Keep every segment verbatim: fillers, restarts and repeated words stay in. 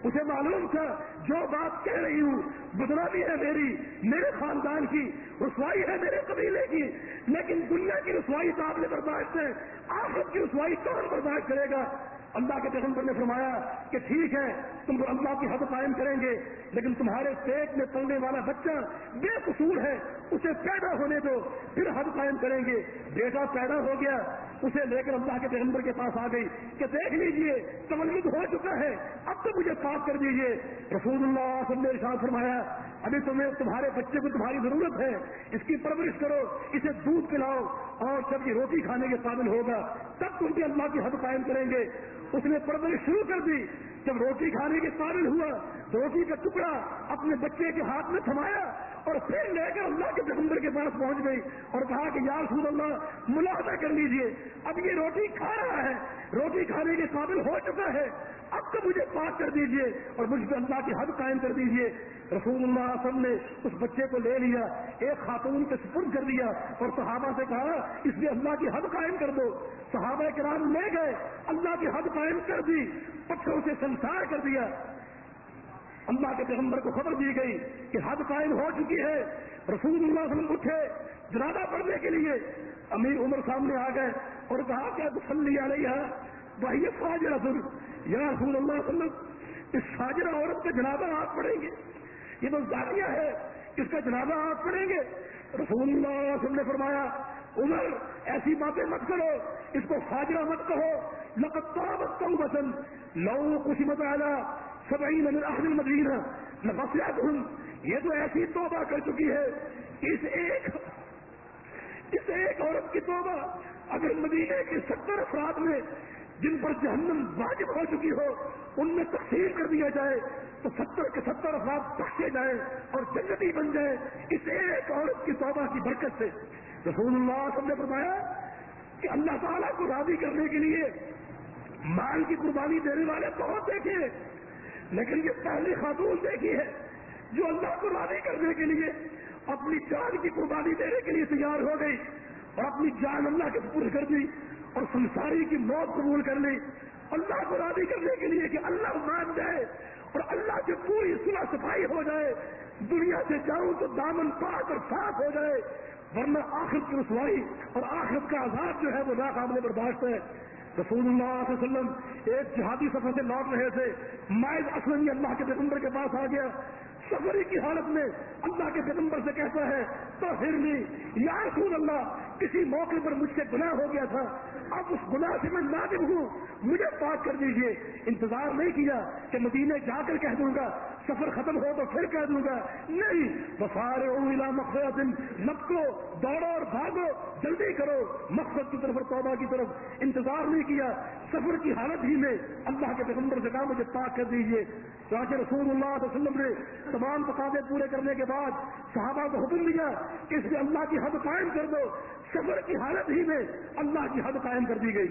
اسے معلوم تھا جو بات کہہ رہی ہوں بدنامی ہے میری، میرے خاندان کی رسوائی ہے، میرے قبیلے کی، لیکن دنیا کی رسوائی قابل برداشت ہے، آخرت کی رسوائی کون برداشت کرے گا؟ اللہ کے پیغمبر نے فرمایا کہ ٹھیک ہے تم اللہ کی حد قائم کریں گے، لیکن تمہارے پیٹ میں پلنے والا بچہ بے قصور ہے، اسے پیدا ہونے دو پھر حد قائم کریں گے۔ بیٹا پیدا ہو گیا، اسے لے کر اللہ کے پیغمبر کے پاس آ گئی کہ دیکھ لیجئے تولد ہو چکا ہے، اب تو مجھے پاک کر دیجئے۔ رسول اللہ صلی اللہ علیہ وسلم نے ارشاد فرمایا ابھی تمہیں تمہارے بچے کو تمہاری ضرورت ہے، اس کی پرورش کرو، اسے دودھ پلاؤ، اور جب یہ روٹی کھانے کے قابل ہوگا تب تم بھی اللہ کی حد قائم کریں گے۔ اس نے پرورش شروع کر دی، جب روٹی کھانے کے قابل ہوا روٹی کا ٹکڑا اپنے بچے کے ہاتھ میں تھمایا اور پھر لے کر اللہ کے پیغمبر کے پاس پہنچ گئی اور کہا کہ یا رسول اللہ ملاحظہ کر لیجئے، اب یہ روٹی کھا رہا ہے، روٹی کھانے کے قابل ہو چکا ہے، اب تو مجھے پاک کر دیجئے اور مجھ پہ اللہ کی حد قائم کر دیجئے۔ رسول اللہ صلی اللہ علیہ وسلم نے اس بچے کو لے لیا، ایک خاتون کے سپرد کر دیا اور صحابہ سے کہا اس لیے اللہ کی حد قائم کر دو۔ صحابہ کرام لے گئے، اللہ کی حد قائم کر دی، پتھروں سے سنسار کر دیا۔ اللہ کے پیغمبر کو خبر دی گئی کہ حد قائم ہو چکی ہے۔ رسول اللہ صلی اللہ علیہ وسلم اٹھے جنازہ پڑھنے کے لیے، امیر عمر سامنے آ گئے اور کہا کہ تصلی علیہ وہی فاجرہ رسول یا رسول اللہ صلی اللہ علیہ وسلم اس فاجرہ عورت کا جنازہ آپ پڑھیں گے، یہ تو زانیہ ہے، اس کا جنازہ آپ پڑھیں گے؟ رسول اللہ صلی اللہ علیہ وسلم نے فرمایا عمر ایسی باتیں مت کرو، اس کو فاجرہ مت کہو، لقد طابت توبۃ لو قسمت علی سبعین من اہل المدینہ لغفرتہم، یہ تو ایسی توبہ کر چکی ہے، اس ایک اس ایک عورت کی توبہ اگر مدینے کے ستر افراد میں جن پر جہنم واجب ہو چکی ہو ان میں تقسیم کر دیا جائے تو ستر کے ستر افراد بخشے جائیں اور جنتی بن جائے اس ایک عورت کی توبہ کی برکت سے۔ رسول اللہ صلی اللہ علیہ وسلم نے فرمایا کہ اللہ تعالیٰ کو راضی کرنے کے لیے مال کی قربانی دینے والے بہت دیکھے، لیکن یہ پہلی خاتون دیکھی ہے جو اللہ کو راضی کرنے کے لیے اپنی جان کی قربانی دینے کے لیے تیار ہو گئی اور اپنی جان اللہ کے سپرد کر دی اور سنساری کی موت قبول کر لی اللہ کو راضی کرنے کے لیے کہ اللہ مان جائے اور اللہ سے پوری صلح صفائی ہو جائے، دنیا سے جاؤں تو دامن پاک اور صاف ہو جائے، ورنہ آخرت کی رسوائی اور آخرت کا عذاب جو ہے وہ ناقابل برداشت ہے۔ رسول اللہ صلی اللہ علیہ وسلم ایک جہادی سفر سے لوٹ رہے تھے، مائز اسلمی اللہ کے پیغمبر کے پاس آ گیا، سفری کی حالت میں اللہ کے پیغمبر سے کہتا ہے تو پھر نہیں یا رسول اللہ کسی موقع پر مجھ سے گناہ ہو گیا تھا، اب اس گناہ سے میں نادم ہوں، مجھے پاک کر دیجئے۔ انتظار نہیں کیا کہ مدینے جا کر کہہ دوں گا، سفر ختم ہو تو پھر کہہ دوں گا، نہیں، وفارعوا الی مغفرۃ، لپکو دوڑو اور بھاگو، جلدی کرو مقصد کی طرف اور توبہ کی طرف۔ انتظار نہیں کیا، سفر کی حالت ہی میں اللہ کے پیغمبر سے کہا مجھے پاک کر دیجئے۔ چنانچہ رسول اللہ صلی اللہ علیہ وسلم نے تمام تقاضے پورے کرنے کے بعد صحابہ کو حکم دیا کہ اس میں اللہ کی حد قائم کر دو۔ سفر کی حالت ہی میں اللہ کی حد قائم کر دی گئی۔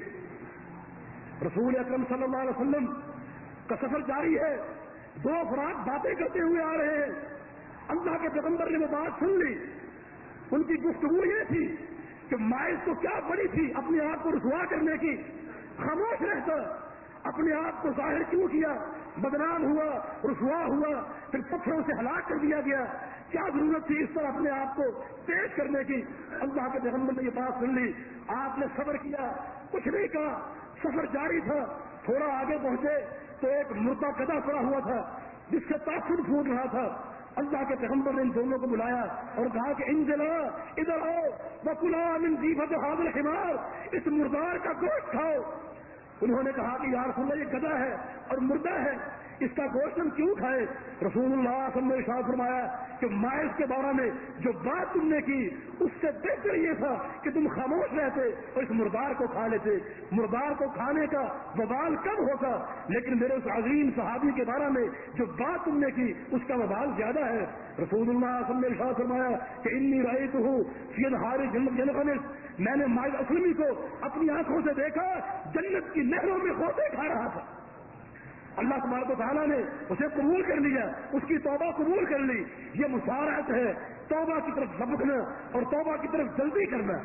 رسول اکرم صلی اللہ علیہ وسلم کا سفر جاری ہے، دو افراد باتیں کرتے ہوئے آ رہے ہیں، اللہ کے پیغمبر نے وہ بات سن لی، ان کی گفتگو یہ تھی کہ مائز تو کیا بڑی تھی اپنے آپ کو رسوا کرنے کی، خاموش رہتا، اپنے آپ کو ظاہر کیوں کیا، بدنام ہوا، رسوا ہوا، پھر پتھروں سے ہلاک کر دیا گیا، کیا ضرورت تھی اس طرح اپنے آپ کو پیش کرنے کی۔ اللہ کے پیغمبر نے یہ بات سن لی، آپ نے صبر کیا، کچھ نہیں کہا، سفر جاری تھا، تھوڑا آگے پہنچے تو ایک مردہ گدھا پڑا ہوا تھا جس سے تاثر پھوٹ رہا تھا۔ اللہ کے پیغمبر نے ان دونوں کو بلایا اور کہا کہ انزلا ادھر آؤ وکلا من ذیبۃ ھذا الحمار، اس مردار کا گوشت کھاؤ۔ انہوں نے کہا کہ یا رسول اللہ یہ گدھا ہے اور مردہ ہے، اس کا گوشت ہم کیوں کھائے؟ رسول اللہ صلی اللہ علیہ وسلم نے ارشاد فرمایا کہ مائز کے بارے میں جو بات تم نے کی اس سے بہتر یہ تھا کہ تم خاموش رہتے اور اس مردار کو کھا لیتے۔ مردار کو کھانے کا وبال کم ہوتا، لیکن میرے اس عظیم صحابی کے بارے میں جو بات تم نے کی اس کا وبال زیادہ ہے۔ رسول اللہ صلی اللہ علیہ وسلم نے ارشاد فرمایا کہ انی رأیتہ فی انہار جنت، میں نے مائز اسلمی کو اپنی آنکھوں سے دیکھا جنت کی نہروں میں غوطے کھا رہا تھا۔ اللہ تبارک و تعالیٰ نے اسے قبول کر لیا، اس کی توبہ قبول کر لی۔ یہ مسارعت ہے، توبہ کی طرف لپکنا اور توبہ کی طرف جلدی کرنا،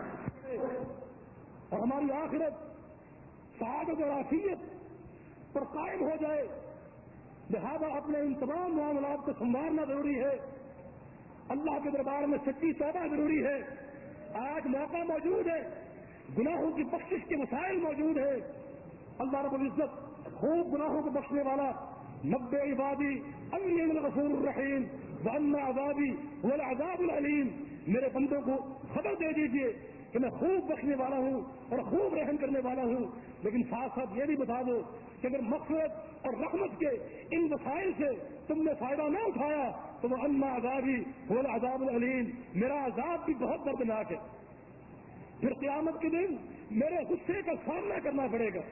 اور ہماری آخرت سعادت اور عافیت پر قائم ہو جائے۔ لہذا اپنے ان تمام معاملات کو سنوارنا ضروری ہے. اللہ کے دربار میں سچی توبہ ضروری ہے. آج موقع موجود ہے, گناہوں کی بخشش کے مسائل موجود ہے. اللہ رب العزت خوب گناہوں کو بخشنے والا, نبئ عبادی انی انا الغفور الرحیم وان عذابی هو العذاب العلیم. میرے بندوں کو خبر دے دیجئے کہ میں خوب بخشنے والا ہوں اور خوب رحم کرنے والا ہوں. لیکن ساتھ ساتھ یہ بھی بتا دو کہ اگر مغفرت اور رحمت کے ان وسائل سے تم نے فائدہ نہ اٹھایا تو وہ ان عذابی هو العذاب العلیم, میرا عذاب بھی بہت دردناک ہے. پھر قیامت کے دن میرے غصے کا سامنا کرنا پڑے گا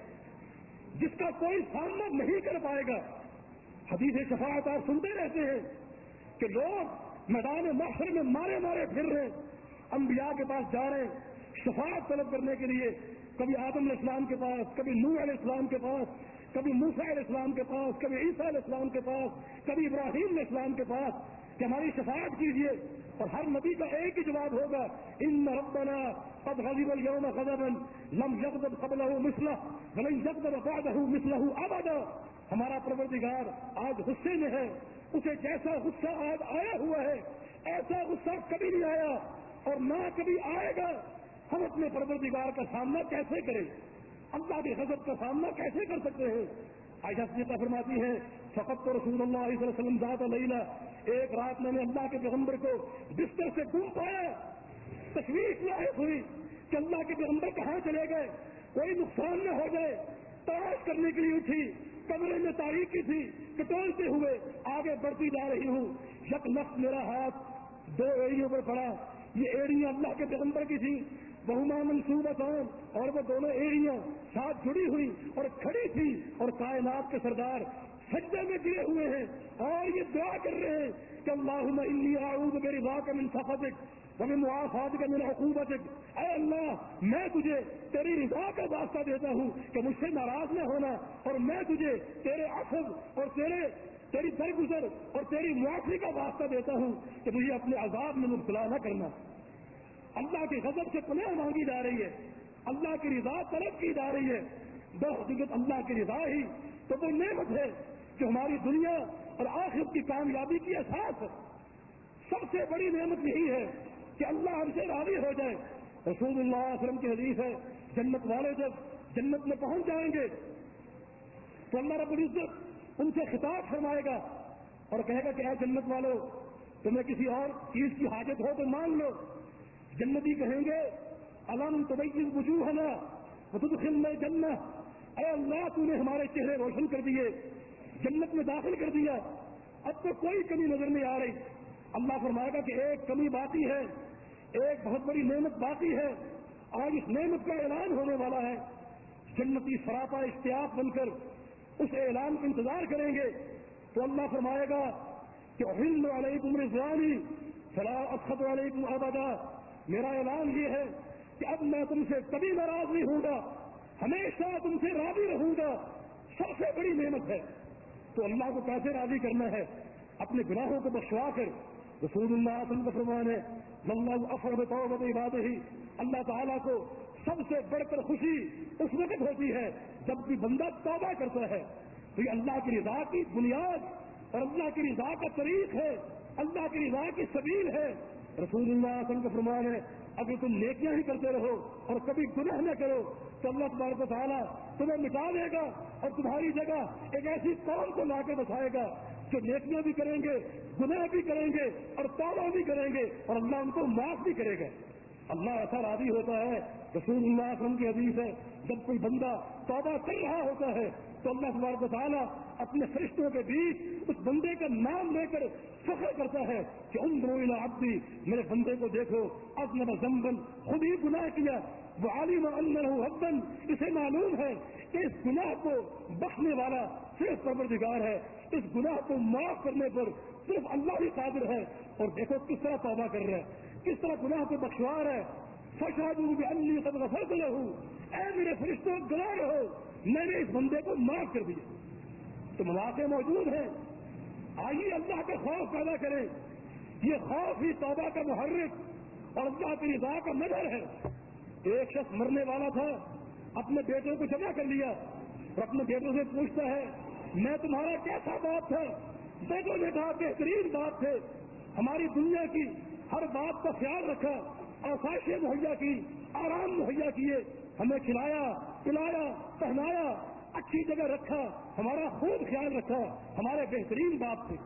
جس کا کوئی سامنا نہیں کر پائے گا. حدیث شفاعت آپ سنتے رہتے ہیں کہ لوگ میدان محشر میں مارے مارے پھر رہے, انبیاء کے پاس جا رہے شفاعت طلب کرنے کے لیے, کبھی آدم علیہ السلام کے پاس, کبھی نوح علیہ السلام کے پاس, کبھی موسیٰ علیہ السلام کے پاس, کبھی عیسیٰ علیہ السلام کے پاس, کبھی ابراہیم علیہ السلام کے پاس کہ ہماری شفاعت کیجیے. اور ہر نبی کا ایک ہی جواب ہوگا, ان ربنا قد غضب اليوم غضبا لم يغضب قبله مثله ولن يغضب بعده مثله ابدا. ہمارا پروردگار آج غصے میں ہے, اسے جیسا غصہ آج آیا ہوا ہے ایسا غصہ کبھی نہیں آیا اور نہ کبھی آئے گا. ہم اپنے پروردگار کا سامنا کیسے کریں, اللہ کے غضب کا سامنا کیسے کر سکتے ہیں؟ عائشہ صدیقہ فرماتی ہے فقط تو رسول اللہ صلی اللہ علیہ وسلم ذات لیلہ, ایک رات میں نے اللہ کے پیغمبر کو بستر سے گم پایا. تشویش لاحق ہوئی کہ اللہ کے پیغمبر کہاں چلے گئے, کوئی نقصان نہ ہو جائے. تلاش کرنے کے لیے اٹھی, کمرے میں تاریکی تھی, کٹولتے ہوئے آگے بڑھتی جا رہی ہوں. یک لفظ میرا ہاتھ دو ایڑیوں پر پڑا. یہ ایڑیاں اللہ کے پیغمبر کی تھی, بہما منصوبتان, اور وہ دونوں ایڑیاں ساتھ جڑی ہوئی اور کھڑی تھی, اور کائنات کے سردار سجدے میں گرے ہوئے ہیں اور یہ دعا کر رہے ہیں کہ اللہم انی اعوذ برضاک من سخطک ومن معافاتک من عقوبتک. اے اللہ میں تجھے تیری رضا کا واسطہ دیتا ہوں کہ مجھ سے ناراض نہ ہونا, اور میں تجھے تیرے عفو اور تیرے تیری درگزر اور تیری معافی کا واسطہ دیتا ہوں کہ مجھے اپنے عذاب میں مبتلا نہ کرنا. اللہ کے غضب سے پناہ مانگی جا رہی ہے, اللہ کی رضا طلب کی جا رہی ہے. بحقیقت اللہ کی رضا ہی تو وہ نعمت ہے جو ہماری دنیا اور آخرت کی کامیابی کی اساس ہے. سب سے بڑی نعمت یہی ہے کہ اللہ ہم سے راضی ہو جائے. رسول اللہ صلی اللہ علیہ وسلم کی حدیث ہے, جنت والے جب جنت میں پہنچ جائیں گے تو اللہ رب العزت ان سے خطاب فرمائے گا اور کہے گا کہ اے جنت والو, تمہیں کسی اور چیز کی حاجت ہو تو مانگ لو. جنتی کہیں گے الم تبیض وجوہنا وتدخلنا الجنہ, اے اللہ تو نے ہمارے چہرے روشن کر دیے, جنت میں داخل کر دیا, اب تو کوئی کمی نظر نہیں آ رہی. اللہ فرمائے گا کہ ایک کمی باقی ہے, ایک بہت بڑی نعمت باقی ہے, آج اس نعمت کا اعلان ہونے والا ہے. جنتی سراپا اشتیاق بن کر اس اعلان کا انتظار کریں گے تو اللہ فرمائے گا کہ احل علیکم رضوانی فلا اسخط علیکم ابدا. میرا اعلان یہ ہے کہ اب میں تم سے کبھی ناراض نہیں ہوں گا, ہمیشہ تم سے راضی رہوں گا. سب سے بڑی نعمت ہے. تو اللہ کو کیسے راضی کرنا ہے؟ اپنے گناہوں کو بخشوا کر. رسول اللہ صلی اللہ علیہ وسلم کا فرمان ہے واللہ افرح بتوبۃ عبادہ, اللہ تعالیٰ کو سب سے بڑھ کر خوشی اس وقت ہوتی ہے جب بھی بندہ توبہ کرتا ہے. تو یہ اللہ کی رضا کی بنیاد اور اللہ کی رضا کا طریق ہے, اللہ کی رضا کی سبیل ہے. رسول اللہ صلی اللہ علیہ وسلم کا فرمان ہے اگر تم نیکیاں ہی کرتے رہو اور کبھی گناہ نہ کرو تو اللہ تبارک و تعالیٰ تمہیں مٹا دے گا اور تمہاری جگہ ایک ایسی قوم کو لا کے بسائے گا جو نیکیاں بھی کریں گے, گناہ بھی کریں گے اور توبہ بھی کریں گے, اور اللہ ان کو معاف بھی کرے گا. اللہ ایسا راضی ہوتا ہے. رسول اللہ صلی اللہ علیہ وسلم کی حدیث ہے جب کوئی بندہ توبہ کر رہا ہوتا ہے تو اللہ تبارک و تعالیٰ اپنے فرشتوں کے بیچ اس بندے کا نام لے کر فخر کرتا ہے کہ انظروا الی عبدی, میرے بندے کو دیکھو, اذنب ذنبا, خود ہی گناہ کیا, وعلم انہ حبا, اسے معلوم ہے کہ اس گناہ کو بخشنے والا صرف پروردگار ہے, اس گناہ کو معاف کرنے پر صرف اللہ ہی قادر ہے. اور دیکھو کس طرح توبہ کر رہا ہے, کس طرح گناہ کو بخشوا رہا ہے. فاشهدوا بانی قد غفرت له, اے میرے فرشتوں گواہ رہو میں نے اس بندے کو معاف کر دیا. تو مواقع موجود ہیں, آئیے اللہ کا خوف پیدا کریں. یہ خوف ہی توبہ کا محرک اور اللہ کی رضا کا مظہر ہے. ایک شخص مرنے والا تھا, اپنے بیٹوں کو جمع کر لیا اور اپنے بیٹوں سے پوچھتا ہے میں تمہارا کیسا باپ تھا؟ بیٹوں نے کہا بہترین باپ تھے، ہماری دنیا کی ہر بات کا خیال رکھا، آسائشیں مہیا کی، آرام مہیا کیے، ہمیں کھلایا پلایا پہنایا، اچھی جگہ رکھا، ہمارا خوب خیال رکھا، ہمارے بہترین باپ تھے۔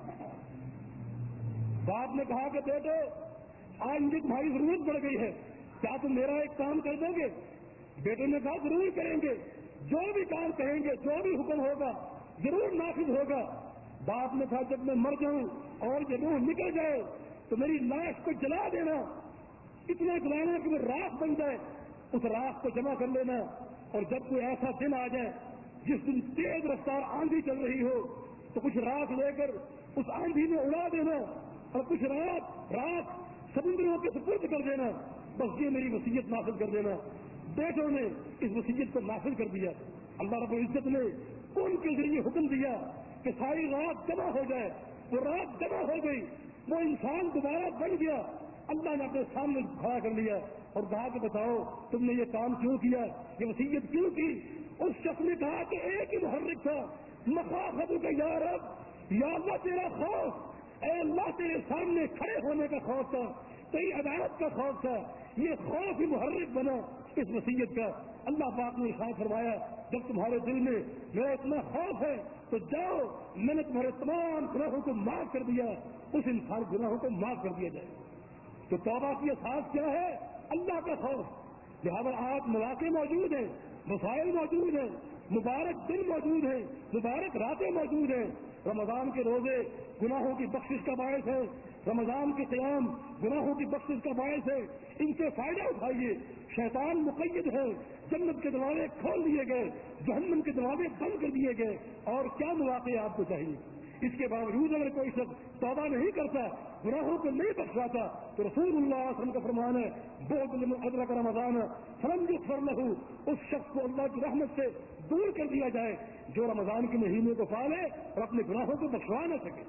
باپ نے کہا کہ بیٹے آج مجھے تمہاری ضرورت پڑ گئی ہے، کیا تم میرا ایک کام کر دو گے؟ بیٹے نے کہا ضرور کریں گے، جو بھی کام کہیں گے، جو بھی حکم ہوگا ضرور نافذ ہوگا۔ باپ نے کہا جب میں مر جاؤں اور یہ روح نکل جائے تو میری لاش کو جلا دینا، اتنا جلانا کہ وہ راکھ بن جائے، اس راکھ کو جمع کر لینا، اور جب کوئی ایسا دن آ جائے جس دن تیز رفتار آندھی چل رہی ہو تو کچھ راکھ لے کر اس آندھی میں اڑا دینا اور کچھ رات رات سمندروں کے سپرد کر دینا، بس یہ میری وصیت نافذ کر دینا۔ بیٹوں نے اس وصیت کو نافذ کر دیا۔ اللہ رب العزت نے ان کے ذریعے حکم دیا کہ ساری رات جمع ہو جائے، وہ رات جمع ہو گئی، وہ انسان دوبارہ بن گیا۔ اللہ نے اپنے سامنے کھڑا کر لیا اور کہا کہ بتاؤ تم نے یہ کام کیوں کیا، یہ وصیت کیوں کی؟ اس شخص نے کہا کہ ایک ہی محرک تھا، مخافت کا یا رب، یا اللہ تیرا خوف، اے اللہ تیرے سامنے کھڑے ہونے کا خوف تھا، تیری عدالت کا خوف تھا، یہ خوف ہی محرک بنا اس وصیت کا۔ اللہ پاک نے ارشاد فرمایا جب تمہارے دل میں میرا اتنا خوف ہے تو جاؤ، میں نے تمہارے تمام گناہوں کو معاف کر دیا، اس انسان گناہوں کو معاف کر دیا جائے۔ تو توبہ کی اساس کیا ہے؟ اللہ کا خوف۔ لہذا آج مواقع موجود ہیں، مسائل موجود ہیں، مبارک دن موجود ہیں، مبارک راتیں موجود ہیں۔ رمضان کے روزے گناہوں کی بخشش کا باعث ہے، رمضان کے قیام گناہوں کی بخشش کا باعث ہے، ان سے فائدہ اٹھائیے۔ شیطان مقید ہے، جنت کے دروازے کھول دیے گئے، جہنم کے دروازے بند کر دیے گئے، اور کیا مواقع آپ کو چاہیے؟ اس کے باوجود اگر کوئی شخص توبہ نہیں کرتا، گناہوں کو نہیں بخشاتا، تو رسول اللہ صلی اللہ علیہ وسلم کا فرمان ہے بہت لمن ادرک رمضان فلم یغفر لہ، اس شخص کو اللہ کی رحمت سے دور کر دیا جائے جو رمضان کے مہینے کو پالے اور اپنے گناہوں کو بخشوا نہ سکے۔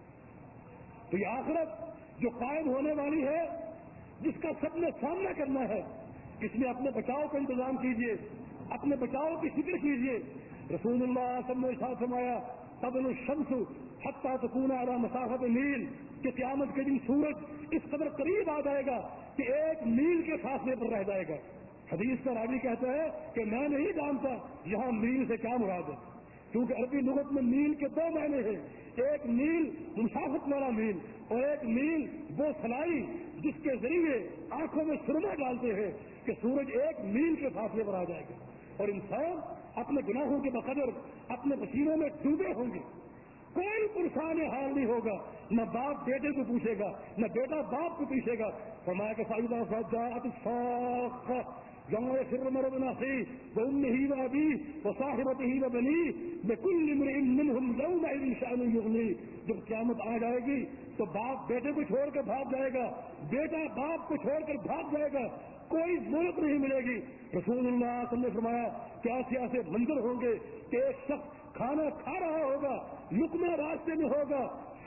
تو یہ آخرت جو قائم ہونے والی ہے، جس کا سب نے سامنا کرنا ہے، اس میں اپنے بچاؤ کا انتظام کیجیے، اپنے بچاؤ کی فکر کیجیے۔ رسول اللہ صلی اللہ علیہ وسلم نے ارشاد فرمایا تطلع الشمس حتی تکون علی مسافت میل، کہ قیامت کے دن سورج اس قدر قریب آ جائے گا کہ ایک میل کے فاصلے پر رہ جائے گا۔ حدیث کا راوی کہتا ہے کہ میں نہیں جانتا یہاں میل سے کیا مراد ہے، کیونکہ عربی لغت میں میل کے دو معنی ہیں، ایک میل مسافت والا میل اور ایک میل وہ سلائی جس کے ذریعے آنکھوں میں سرما ڈالتے ہیں کہ سورج ایک میل کے فاصلے پر آ جائے گا، اور انسان اپنے گناہوں کے بقدر اپنے پسینوں میں ڈوبے ہوں گے۔ کوئی پرسان حال نہیں ہوگا، نہ باپ بیٹے کو پوچھے گا، نہ بیٹا باپ کو پوچھے گا۔ فرمایا کہ فائدہ فجاءت الصاخہ یوم یفر المرء من اخیہ وامہ وابیہ وصاحبتہ وبنیہ لکل امرئ منہم یومئذ شأن یغنیہ۔ جب قیامت آ جائے گی تو باپ بیٹے کو چھوڑ کر بھاگ جائے گا، بیٹا باپ کو چھوڑ کر بھاگ جائے گا، کوئی ضرورت نہیں ملے گی۔ رسول اللہ صلی اللہ علیہ وسلم نے فرمایا کہ ایسے ایسے منظر ہوں گے کہ ایک شخص کھانا کھا رہا ہوگا، لقمہ راستے میں ہوگا،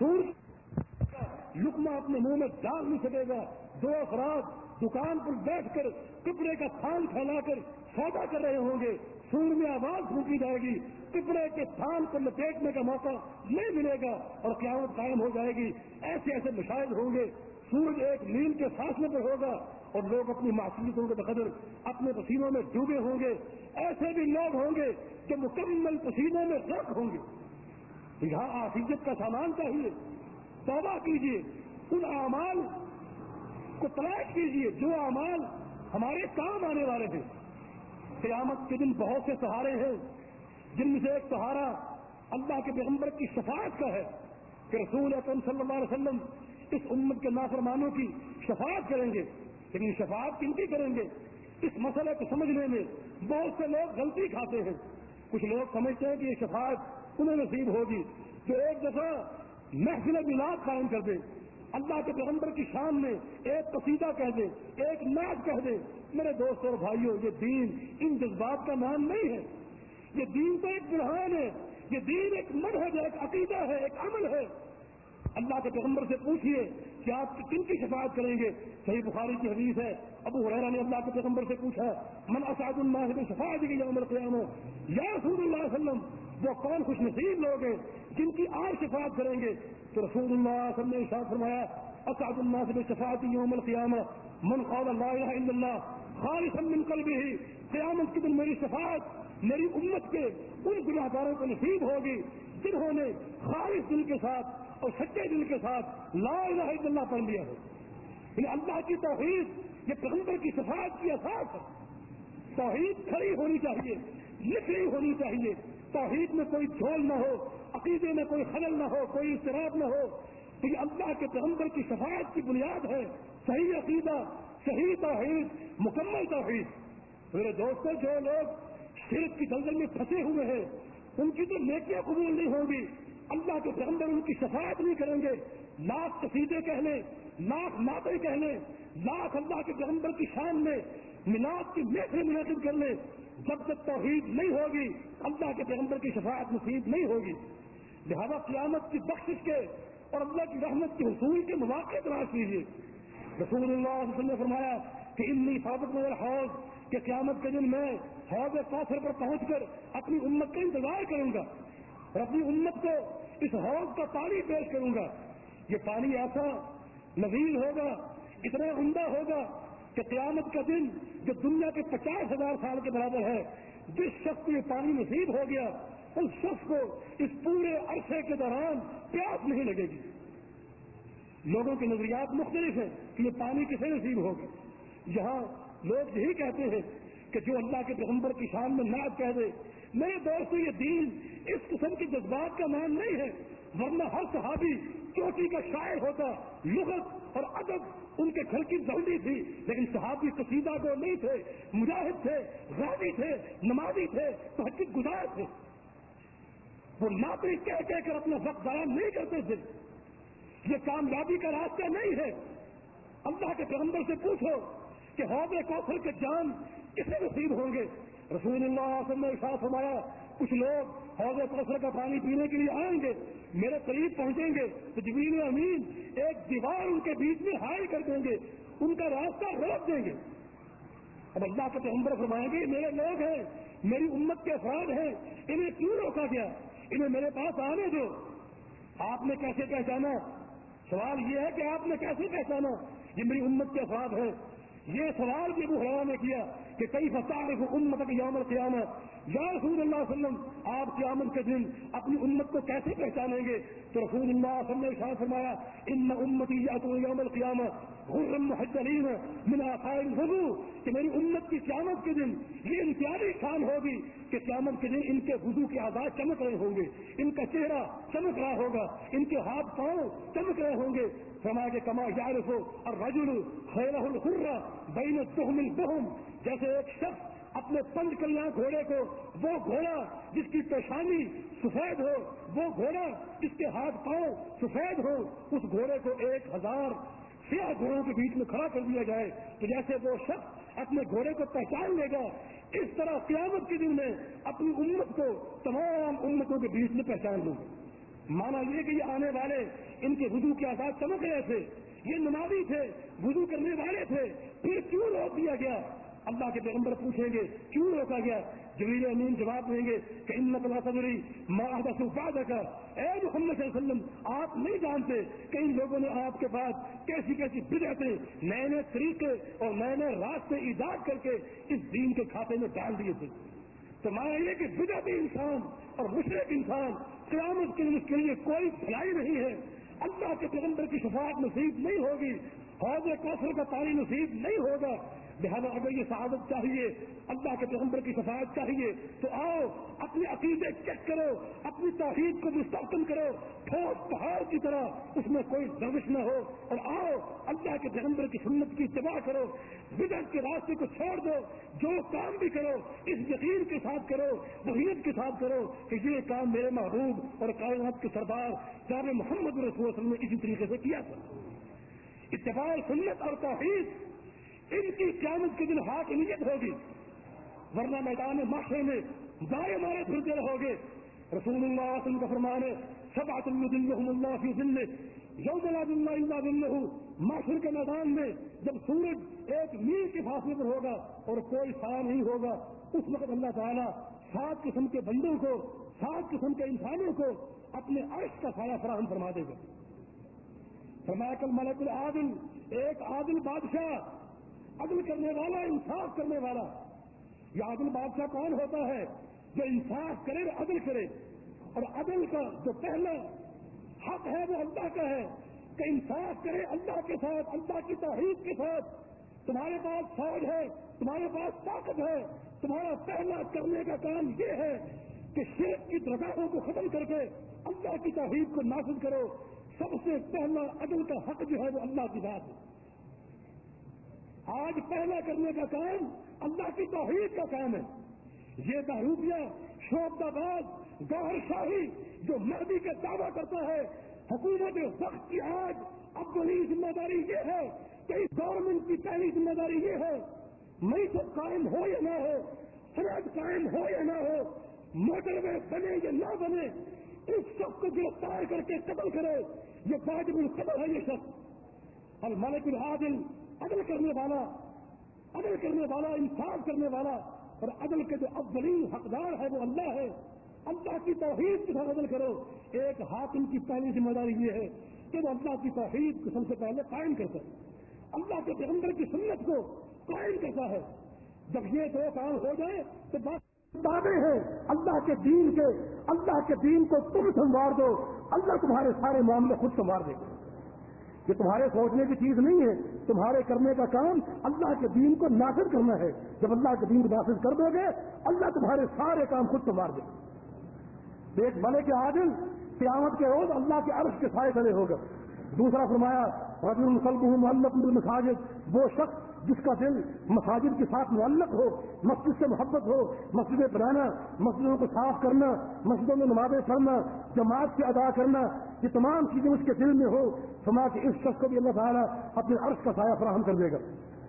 سورج لقمہ اپنے منہ میں ڈال نہیں سکے گا، دو افراد دکان پر بیٹھ کر کپڑے کا تھان پھیلا کر سودا کر رہے ہوں گے، سور میں آواز پھونکی جائے گی، کپڑے کے تھان کو لپیٹنے کا موقع نہیں ملے گا اور قیامت قائم ہو جائے گی۔ ایسے ایسے مشاہد ہوں گے، سورج ایک میل کے فاصلے پر ہوگا اور لوگ اپنی معصیتوں کے بقدر اپنے پسینوں میں ڈوبے ہوں گے۔ ایسے بھی لوگ ہوں گے جو مکمل پسینوں میں غرق ہوں گے۔ یہاں عافیت کا سامان چاہیے، توبہ کیجیے، ان اعمال کو تلاش کیجیے جو اعمال ہمارے کام آنے والے ہیں۔ قیامت کے دن بہت سے سہارے ہیں، جن میں سے ایک سہارا اللہ کے پیغمبر کی شفاعت کا ہے کہ رسول اکرم صلی اللہ علیہ وسلم اس امت کے نافرمانوں کی شفاعت کریں گے، لیکن شفاعت کن کی کریں گے؟ اس مسئلے کو سمجھنے میں بہت سے لوگ غلطی کھاتے ہیں۔ کچھ لوگ سمجھتے ہیں کہ یہ شفاعت انہیں نصیب ہوگی جو ایک دفعہ محفل میلاد قائم کر دے، اللہ کے پیغمبر کی شان میں ایک قصیدہ کہہ دے، ایک نعت کہہ دے۔ میرے دوستوں اور بھائیوں، یہ دین ان جذبات کا نام نہیں ہے، یہ دین تو ایک برہان ہے، یہ دین ایک منہج ہے، ایک عقیدہ ہے، ایک عمل ہے۔ اللہ کے پیغمبر سے پوچھیے کہ آپ کن کی شفاعت کریں گے؟ صحیح بخاری کی حدیث ہے، ابو ہریرہ نے اللہ کے پیغمبر سے پوچھا من اسعد الناس بشفاعتہ یوم القیامہ، یا رسول اللہ صلی اللہ علیہ وسلم وہ کون خوش نصیب لوگ ہیں جن کی آج شفاعت کریں گے؟ تو رسول اللہ صلی اللہ علیہ وسلم نے ارشاد فرمایا اسعد الناس بشفاعتی یوم القیامہ من قال لا الہ الا اللہ خالصا من قلبہ، قیامت کے دن میری شفاعت میری امت کے ان گناہگاروں کو نصیب ہوگی جنہوں نے خالص دل کے ساتھ اور سچے دل کے ساتھ لا الہ الا اللہ پڑھ لیا ہو۔ یعنی اللہ کی توحید یہ پیغمبر کی شفاعت کی اساس ہے۔ توحید کھڑی ہونی چاہیے، نکلی ہونی چاہیے، توحید میں کوئی جھول نہ ہو، عقیدے میں کوئی خلل نہ ہو، کوئی اضطراب نہ ہو۔ تو یہ اللہ کے پیغمبر کی شفاعت کی بنیاد ہے، صحیح عقیدہ، صحیح توحید، مکمل توحید۔ میرے دوستوں، جو لوگ شرک کی دلدل میں پھنسے ہوئے ہیں ان کی تو نیکیاں قبول نہیں ہوں گی، اللہ کے پیغمبر ان کی شفاعت نہیں کریں گے۔ لاکھ قصیدے کہہ لیں، لاکھ نعتیں کہہ لیں، لاکھ اللہ کے پیغمبر کی شان میں میلاد کی محفل منعقد کر لیں، جب تک توحید نہیں ہوگی اللہ کے پیغمبر کی شفاعت نصیب نہیں ہوگی۔ لہذا قیامت کی بخشش کے اور اللہ کی رحمت کے حصول کے مواقع تلاش کیجیے۔ رسول اللہ صلی اللہ علیہ وسلم نے فرمایا کہ انی ثابت میں الحوض، کہ قیامت کے دن میں حوض کوثر پر پہنچ کر اپنی امت کا انتظار کروں گا اور اپنی امت کو اس حوض کا پانی پیش کروں گا۔ یہ پانی ایسا لذیذ ہوگا، اتنا عمدہ ہوگا کہ قیامت کا دن جو دنیا کے پچاس ہزار سال کے برابر ہے، جس شخص کو یہ پانی نصیب ہو گیا اس شخص کو اس پورے عرصے کے دوران پیاس نہیں لگے گی۔ لوگوں کے نظریات مختلف ہیں کہ یہ پانی کسے نصیب ہوگا۔ یہاں لوگ یہی کہتے ہیں کہ جو اللہ کے پیغمبر کی شان میں نعت کہہ دے۔ میرے دوستو، یہ دین اس قسم کے جذبات کا نام نہیں ہے، ورنہ ہر صحابی چوٹی کا شاعر ہوتا، لغت اور ادب ان کے گھر کی ضروری تھی، لیکن صحابی قصیدہ کو نہیں تھے، مجاہد تھے، غازی تھے، نمازی تھے، تہجد گزار تھے۔ وہ نعتیں کہہ کہہ کر اپنا وقت ضائع نہیں کرتے تھے۔ یہ کامیابی کا راستہ نہیں ہے۔ اللہ کے پیغمبر سے پوچھو کہ حوض کوثر کے جام کسے نصیب ہوں گے؟ رسول اللہ صلی اللہ علیہ وسلم نے ارشاد فرمایا کچھ لوگ حوض کوثر کا پانی پینے کے لیے آئیں گے، میرے قریب پہنچیں گے تو جبریل امین ایک دیوار ان کے بیچ میں حائل کر دیں گے، ان کا راستہ روک دیں گے۔ اب اللہ کے پیغمبر فرمائیں گے میرے لوگ ہیں، میری امت کے افراد ہیں، انہیں کیوں روکا گیا؟ انہیں میرے پاس آنے دو۔ آپ نے کیسے پہچانا؟ سوال یہ ہے کہ آپ نے کیسے پہچانا یہ میری امت کے افراد ہیں؟ یہ سوال بھی ابو ہریرہ نے کیا کہ کیف تعرف امتک یوم القیامہ، یا رسول اللہ صلی اللہ علیہ وسلم آپ قیامت کے دن اپنی امت کو کیسے پہچانیں گے؟ تو رسول اللہ صلی اللہ علیہ وسلم نے ارشاد فرمایا ان امتی یاتون یوم القیامہ غرا محجلین من آثار الوضوء، کہ میری امت کی قیامت کے دن یہ امتیازی شان ہوگی کہ قیامت کے دن ان کے وضو کے اعضاء چمک رہے ہوں گے، ان کا چہرہ چمک رہا ہوگا، ان کے ہاتھ پاؤں چمک رہے ہوں گے۔ فرمایا کہ کما یعرف الرجل خیلہ الحر بین الدہم البہم، جیسے ایک شخص اپنے پنج کلیاں گھوڑے کو، وہ گھوڑا جس کی پیشانی سفید ہو، وہ گھوڑا جس کے ہاتھ پاؤں سفید ہو، اس گھوڑے کو ایک ہزار سیاہ گھوڑوں کے بیچ میں کھڑا کر دیا جائے تو جیسے وہ شخص اپنے گھوڑے کو پہچان لے گا، اس طرح قیامت کے دن میں اپنی امت کو تمام امتوں کے بیچ میں پہچان لوں گا۔ مانا یہ کہ یہ آنے والے ان کے وضو کے آثار چمک رہے تھے، یہ نمازی تھے، وضو کرنے والے تھے، پھر کیوں روک دیا گیا؟ اللہ کے پیغمبر پوچھیں گے کیوں روکا گیا؟ جبریل امین جواب دیں گے کہ انک لا تدری ما احدث بعدک، اے محمد صلی اللہ علیہ وسلم آپ نہیں جانتے کہ ان لوگوں نے آپ کے بعد کیسی کیسی بدعتیں، نئے نئے طریقے اور نئے نئے راستے ایجاد کر کے اس دین کے کھاتے میں ڈال دیے تھے۔ تو مانا یہ کہ بدعتی انسان اور مشرک انسان قیامت کے اس کے لیے کوئی بھلائی نہیں ہے۔ اللہ کے پیغمبر کی شفاعت نصیب نہیں ہوگی، حوض کوثر کا پانی نصیب نہیں ہوگا۔ لہٰذا اگر یہ سعادت چاہیے، اللہ کے پیغمبر کی شفاعت چاہیے، تو آؤ اپنے عقیدے چیک کرو، اپنی توحید کو مستحکم کرو، ٹھوس پہاڑ کی طرح اس میں کوئی درش نہ ہو، اور آؤ اللہ کے پیغمبر کی سنت کی اتباع کرو، بدعت کے راستے کو چھوڑ دو، جو کام بھی کرو اس یقین کے ساتھ کرو، وحیت کے ساتھ کرو کہ یہ کام میرے محبوب اور کائنات کے سردار جناب محمد رسول اللہ صلی اللہ علیہ وسلم نے اسی طریقے سے کیا تھا۔ اتباع سنت اور توحید ان کی قیامت کے دن حاکمیت ہوگی، ورنہ میدان محشر میں دائیں مارے پھرتے رہو گے۔ رسول اللہ صلی اللہ علیہ وسلم کا فرمان ہے سبعۃ یظلھم اللہ فی ظلہ یوم لا ظل الا ظلہ، محشر کے میدان میں جب سورج ایک میل کے فاصلے پر ہوگا اور کوئی سایہ نہیں ہوگا، اس وقت اللہ تعالیٰ سات قسم کے بندوں کو سات قسم کے انسانوں کو اپنے عرش کا سایہ فراہم فرما دے گا. فرمایا کل ملک العادل، ایک عادل بادشاہ، عدل کرنے والا، انصاف کرنے والا. یہ عادل بادشاہ کون ہوتا ہے؟ جو انصاف کرے اور عدل کرے. اور عدل کا جو پہلا حق ہے وہ اللہ کا ہے کہ انصاف کرے اللہ کے ساتھ، اللہ کی توحید کے ساتھ. تمہارے پاس فوج ہے، تمہارے پاس طاقت ہے، تمہارا پہلا کرنے کا کام یہ ہے کہ شرک کی درگاہوں کو ختم کر کے اللہ کی توحید کو نافذ کرو. سب سے پہلا عدل کا حق جو ہے وہ اللہ کی ذات ہے. آج پہلا کرنے کا کام اللہ کی توحید کا کام ہے. یہ بہروپیہ، شعبہ باز، گوہر شاہی جو مہدی کا دعویٰ کرتا ہے، حکومت وقت کی آج اپنی ذمہ داری یہ ہے کہ اس گورنمنٹ کی پہلی ذمہ داری یہ ہے معیشت قائم ہو یا نہ ہو، صنعت قائم ہو یا نہ ہو، موٹر وے بنے یا نہ بنے، اس شخص کو گرفتار کر کے قتل کرے. یہ واجب القتل ہے. یہ شخص الملک العادل، عدل کرنے والا، عدل کرنے والا، انصاف کرنے والا. اور عدل کے جو اولین حقدار ہے وہ اللہ ہے. اللہ کی توحید کے ساتھ عدل کرو. ایک حاکم کی پہلی ذمہ داری یہ ہے کہ وہ اللہ کی توحید کو سب سے پہلے قائم کرتا ہے، اللہ کے پیغمبر کی سنت کو قائم کرتا ہے. جب یہ دو کام ہو جائے تو بات دعوے ہیں اللہ کے دین کے. اللہ کے دین کو تم سنوار دو، اللہ تمہارے سارے معاملے خود سنوار دے گا. یہ تمہارے سوچنے کی چیز نہیں ہے. تمہارے کرنے کا کام اللہ کے دین کو نافذ کرنا ہے. جب اللہ کے دین کو نافذ کر دو گے اللہ تمہارے سارے کام خود سنوار دے گا. ایک ملک عادل قیامت کے روز اللہ کے عرش کے سائے تلے ہوگا. دوسرا فرمایا رجل قلبہ معلق بالمساجد، وہ شخص جس کا دل مساجد کے ساتھ معلق ہو، مسجد سے محبت ہو، مسجدیں بنانا، مسجدوں کو صاف کرنا، مسجدوں میں نمازیں پڑھنا، جماعت سے ادا کرنا، یہ تمام چیزیں اس کے دل میں ہو. فرمایا کہ اس شخص کو بھی اللہ تعالیٰ اپنے عرش کا سایہ فراہم کر دے گا.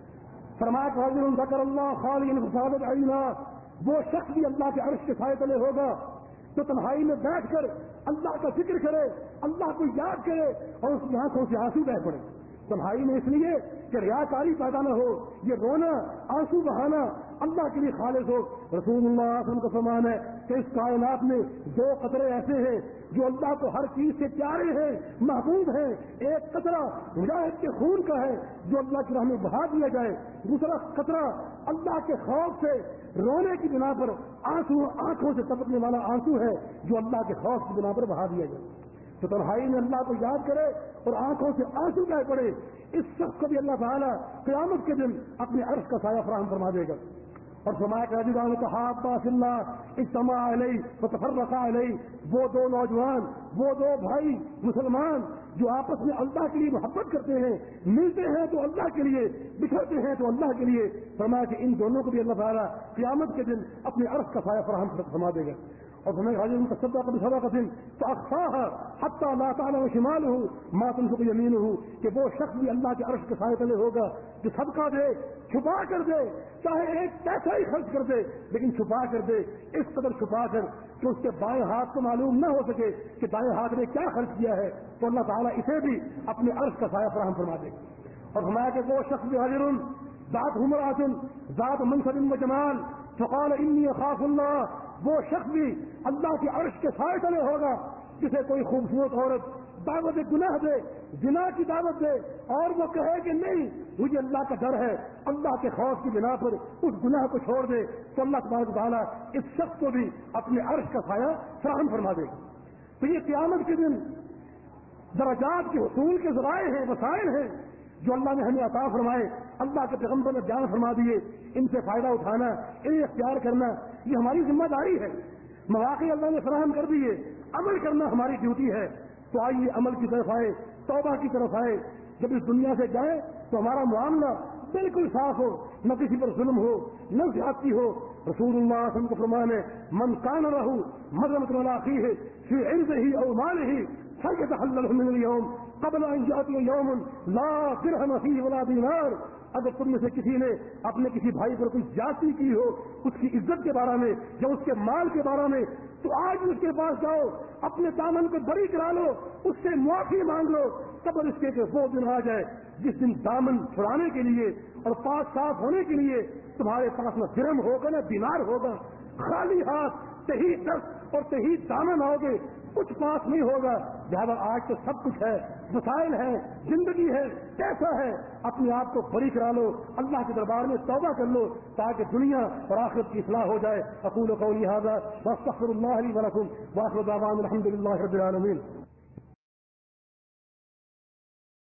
فرمایا کہ رجل ذکر اللہ خالیا ففاضت عیناہ، وہ شخص بھی اللہ کے عرش کے سائے تلے ہوگا تو تنہائی میں بیٹھ کر اللہ کا ذکر کرے، اللہ کو یاد کرے اور اس کی آنکھوں سے آنسو بہ پڑے. تنہائی میں اس لیے کہ ریاکاری پیدا نہ ہو، یہ رونا، آنسو بہانا اللہ کے لیے خالص ہو. رسول اللہ صلی اللہ علیہ وسلم کا فرمان ہے کہ اس کائنات میں دو قطرے ایسے ہیں جو اللہ کو ہر چیز سے پیارے ہیں، محبوب ہیں. ایک قطرہ مجاہد کے خون کا ہے جو اللہ کی راہ میں بہا دیا جائے، دوسرا قطرہ اللہ کے خوف سے رونے کی بنا پر آنسو، آنکھوں سے ٹپکنے والا آنسو ہے جو اللہ کے خوف کی بنا پر بہا دیا جائے. تو تنہائی میں اللہ کو یاد کرے اور آنکھوں سے آنسو بہ پڑے. اس شخص کو بھی اللہ تعالیٰ قیامت کے دن اپنے عرش کا سایہ فراہم فرما دے گا. اور فرمایا کہ رجلان تحابا فی اللہ اجتمعا علیہ وتفرقا علیہ، وہ دو نوجوان، وہ دو بھائی مسلمان جو آپس میں اللہ کے لیے محبت کرتے ہیں، ملتے ہیں تو اللہ کے لیے، بچھڑتے ہیں تو اللہ کے لیے. فرمایا کہ ان دونوں کو بھی اللہ تعالیٰ قیامت کے دن اپنے عرش کا سایہ فراہم فرما دے گا. اور فرمایا رجل تصدق بصدقۃ فاخفاها حتى لا تعلم شماله ما تنفق يمينه، کہ وہ شخص بھی اللہ کے عرش کے سائے تلے ہوگا جو صدقہ دے، چھپا کر دے، چاہے ایک پیسہ ہی خرچ کر دے لیکن چھپا کر دے، اس قدر چھپا کر کہ اس کے بائیں ہاتھ کو معلوم نہ ہو سکے کہ دائیں ہاتھ نے کیا خرچ کیا ہے، تو اللہ تعالیٰ اسے بھی اپنے عرش کا سایہ فراہم فرما دے. اور فرمایا کہ وہ شخص بھی حاضر ذات امرأۃ ذات منصب و جمال فقال انی اخاف اللہ، وہ شخص بھی اللہ کے عرش کے سائے تلے ہوگا جسے کوئی خوبصورت عورت دعوت گناہ دے، زنا کی دعوت دے اور وہ کہے کہ نہیں مجھے اللہ کا ڈر ہے، اللہ کے خوف کی بنا پر اس گناہ کو چھوڑ دے، تو اللہ تبارک و تعالیٰ اس شخص کو بھی اپنے عرش کا سایہ فراہم فرما دے گا. تو یہ قیامت کے دن درجات کے حصول کے ذرائع ہیں، وسائل ہیں جو اللہ نے ہمیں عطا فرمائے، اللہ کے پیغمبر نے بیان فرما دیے. ان سے فائدہ اٹھانا، انہیں اختیار کرنا یہ ہماری ذمہ داری ہے. مواقع اللہ نے فراہم کر دیے، عمل کرنا ہماری ڈیوٹی ہے. تو آئیے عمل کی طرف آئے، توبہ کی طرف آئے. جب اس دنیا سے جائیں تو ہمارا معاملہ بالکل صاف ہو، نہ کسی پر ظلم ہو، نہ زیادتی ہو. رسول اللہ صلی اللہ علیہ وسلم کا فرمان ہے من کان رہو مظلمۃ علی اخیہ فی عرضہ او مالہ فلیتحللہ من اليوم قبل ان یأتی یوم لا درہم فیہ ولا دینار. اگر تم میں سے کسی نے اپنے کسی بھائی پر کوئی زیادتی کی ہو اس کی عزت کے بارے میں یا اس کے مال کے بارے میں، تو آج اس کے پاس جاؤ، اپنے دامن کو بری کرا لو، اس سے معافی مانگ لو، قبل اس کے کہ وہ دن آ جائے جس دن دامن چھڑانے کے لیے اور پاک صاف ہونے کے لیے تمہارے پاس نہ درہم ہوگا نہ دینار ہوگا. خالی ہاتھ صحیح دست اور शहीद दामन आओगे, कुछ पास नहीं होगा। लिहाजा आज तो सब कुछ है, वसाइल है, जिंदगी है, पैसा है, अपने आप को बरी करा लो, अल्लाह के दरबार में तौबा कर लो ताकि दुनिया और आखिरत की इस्लाह हो जाए। अक़ूलु क़ौली हाज़ा वअस्तग़फ़िरुल्लाह ली व लकुम व आखिरु दअवाना अनिल हम्दुलिल्लाहि रब्बिल आलमीन।